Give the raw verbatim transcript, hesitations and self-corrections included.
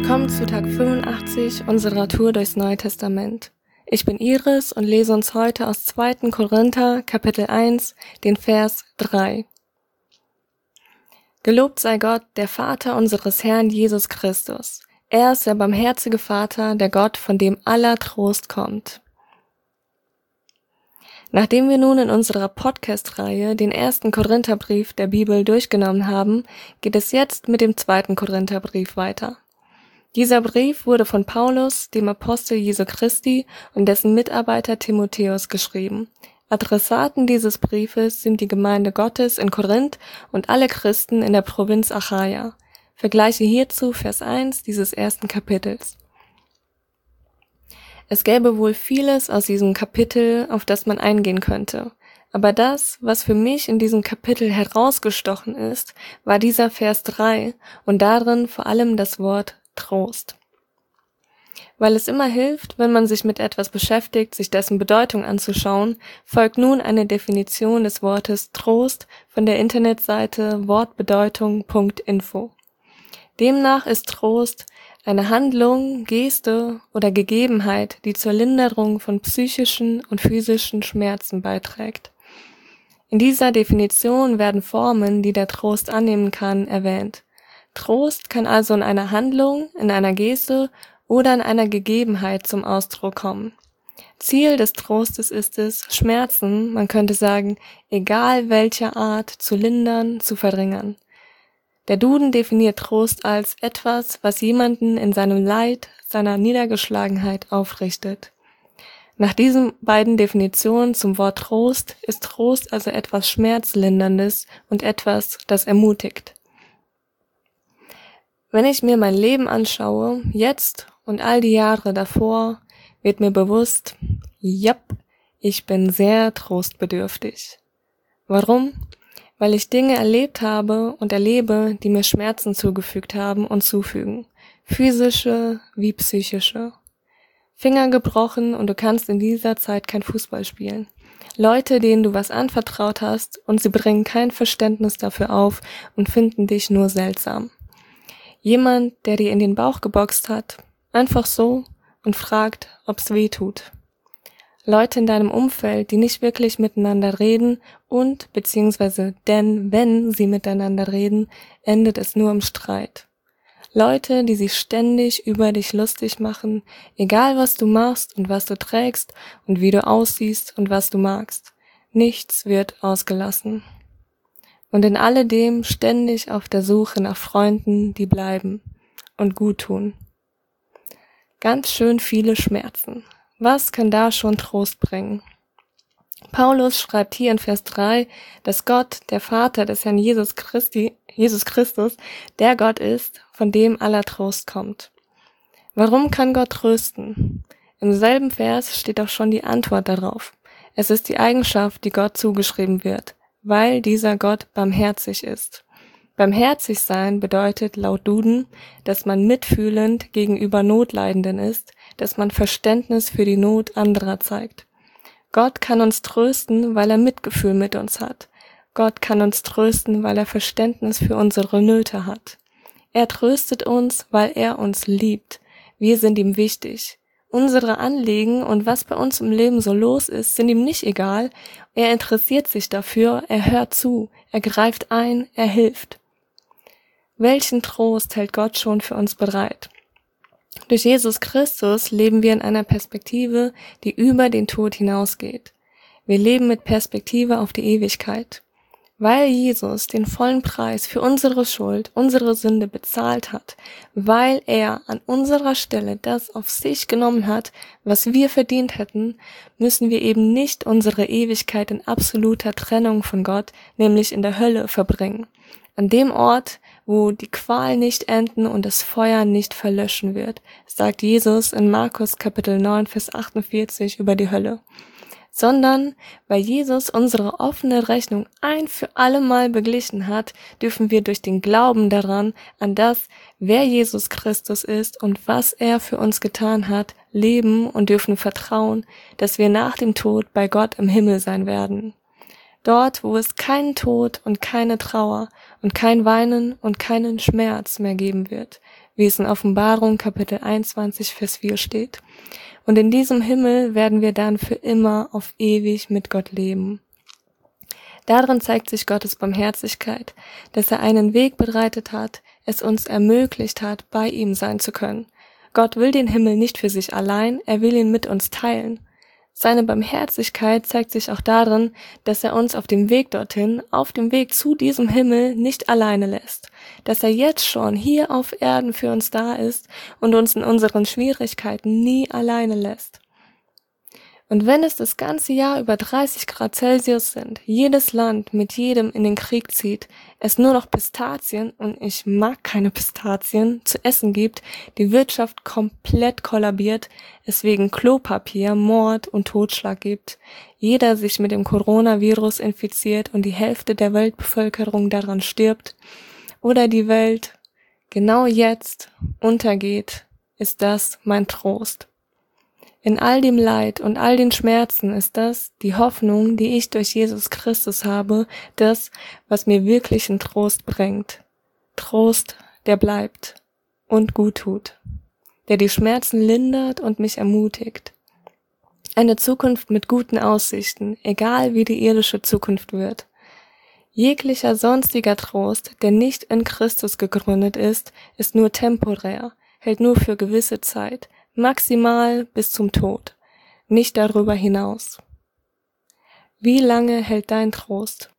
Willkommen zu Tag fünfundachtzig unserer Tour durchs Neue Testament. Ich bin Iris und lese uns heute aus zweiten Korinther, Kapitel eins, den Vers drei. Gelobt sei Gott, der Vater unseres Herrn Jesus Christus. Er ist der barmherzige Vater, der Gott, von dem aller Trost kommt. Nachdem wir nun in unserer Podcast-Reihe den ersten Korintherbrief der Bibel durchgenommen haben, geht es jetzt mit dem zweiten Korintherbrief weiter. Dieser Brief wurde von Paulus, dem Apostel Jesu Christi, und dessen Mitarbeiter Timotheus geschrieben. Adressaten dieses Briefes sind die Gemeinde Gottes in Korinth und alle Christen in der Provinz Achaia. Vergleiche hierzu Vers eins dieses ersten Kapitels. Es gäbe wohl vieles aus diesem Kapitel, auf das man eingehen könnte. Aber das, was für mich in diesem Kapitel herausgestochen ist, war dieser Vers drei und darin vor allem das Wort Trost. Weil es immer hilft, wenn man sich mit etwas beschäftigt, sich dessen Bedeutung anzuschauen, folgt nun eine Definition des Wortes Trost von der Internetseite wortbedeutung punkt info. Demnach ist Trost eine Handlung, Geste oder Gegebenheit, die zur Linderung von psychischen und physischen Schmerzen beiträgt. In dieser Definition werden Formen, die der Trost annehmen kann, erwähnt. Trost kann also in einer Handlung, in einer Geste oder in einer Gegebenheit zum Ausdruck kommen. Ziel des Trostes ist es, Schmerzen, man könnte sagen, egal welcher Art, zu lindern, zu verringern. Der Duden definiert Trost als etwas, was jemanden in seinem Leid, seiner Niedergeschlagenheit aufrichtet. Nach diesen beiden Definitionen zum Wort Trost ist Trost also etwas Schmerzlinderndes und etwas, das ermutigt. Wenn ich mir mein Leben anschaue, jetzt und all die Jahre davor, wird mir bewusst, japp, ich bin sehr trostbedürftig. Warum? Weil ich Dinge erlebt habe und erlebe, die mir Schmerzen zugefügt haben und zufügen. Physische wie psychische. Finger gebrochen und du kannst in dieser Zeit kein Fußball spielen. Leute, denen du was anvertraut hast und sie bringen kein Verständnis dafür auf und finden dich nur seltsam. Jemand, der dir in den Bauch geboxt hat, einfach so und fragt, ob's weh tut. Leute in deinem Umfeld, die nicht wirklich miteinander reden und, beziehungsweise denn, wenn sie miteinander reden, endet es nur im Streit. Leute, die sich ständig über dich lustig machen, egal was du machst und was du trägst und wie du aussiehst und was du magst. Nichts wird ausgelassen. Und in alledem ständig auf der Suche nach Freunden, die bleiben und gut tun. Ganz schön viele Schmerzen. Was kann da schon Trost bringen? Paulus schreibt hier in Vers drei, dass Gott, der Vater des Herrn Jesus Christi, Jesus Christus, der Gott ist, von dem aller Trost kommt. Warum kann Gott trösten? Im selben Vers steht auch schon die Antwort darauf. Es ist die Eigenschaft, die Gott zugeschrieben wird, weil dieser Gott barmherzig ist. Barmherzig sein bedeutet laut Duden, dass man mitfühlend gegenüber Notleidenden ist, dass man Verständnis für die Not anderer zeigt. Gott kann uns trösten, weil er Mitgefühl mit uns hat. Gott kann uns trösten, weil er Verständnis für unsere Nöte hat. Er tröstet uns, weil er uns liebt. Wir sind ihm wichtig. Unsere Anliegen und was bei uns im Leben so los ist, sind ihm nicht egal. Er interessiert sich dafür, er hört zu, er greift ein, er hilft. Welchen Trost hält Gott schon für uns bereit? Durch Jesus Christus leben wir in einer Perspektive, die über den Tod hinausgeht. Wir leben mit Perspektive auf die Ewigkeit. Weil Jesus den vollen Preis für unsere Schuld, unsere Sünde bezahlt hat, weil er an unserer Stelle das auf sich genommen hat, was wir verdient hätten, müssen wir eben nicht unsere Ewigkeit in absoluter Trennung von Gott, nämlich in der Hölle, verbringen. An dem Ort, wo die Qual nicht enden und das Feuer nicht verlöschen wird, sagt Jesus in Markus Kapitel neun, Vers achtundvierzig über die Hölle. Sondern weil Jesus unsere offene Rechnung ein für alle Mal beglichen hat, dürfen wir durch den Glauben daran, an das, wer Jesus Christus ist und was er für uns getan hat, leben und dürfen vertrauen, dass wir nach dem Tod bei Gott im Himmel sein werden. dort, wo es keinen Tod und keine Trauer und kein Weinen und keinen Schmerz mehr geben wird, wie es in Offenbarung Kapitel einundzwanzig, Vers vier steht. Und in diesem Himmel werden wir dann für immer auf ewig mit Gott leben. Darin zeigt sich Gottes Barmherzigkeit, dass er einen Weg bereitet hat, es uns ermöglicht hat, bei ihm sein zu können. Gott will den Himmel nicht für sich allein, er will ihn mit uns teilen. Seine Barmherzigkeit zeigt sich auch darin, dass er uns auf dem Weg dorthin, auf dem Weg zu diesem Himmel nicht alleine lässt, dass er jetzt schon hier auf Erden für uns da ist und uns in unseren Schwierigkeiten nie alleine lässt. Und wenn es das ganze Jahr über dreißig Grad Celsius sind, jedes Land mit jedem in den Krieg zieht, es nur noch Pistazien, und ich mag keine Pistazien, zu essen gibt, die Wirtschaft komplett kollabiert, es wegen Klopapier, Mord und Totschlag gibt, jeder sich mit dem Coronavirus infiziert und die Hälfte der Weltbevölkerung daran stirbt, oder die Welt genau jetzt untergeht, ist das mein Trost. In all dem Leid und all den Schmerzen ist das die Hoffnung, die ich durch Jesus Christus habe, das, was mir wirklichen Trost bringt. Trost, der bleibt und gut tut, der die Schmerzen lindert und mich ermutigt. Eine Zukunft mit guten Aussichten, egal wie die irdische Zukunft wird. Jeglicher sonstiger Trost, der nicht in Christus gegründet ist, ist nur temporär, hält nur für gewisse Zeit, maximal bis zum Tod, nicht darüber hinaus. Wie lange hält dein Trost?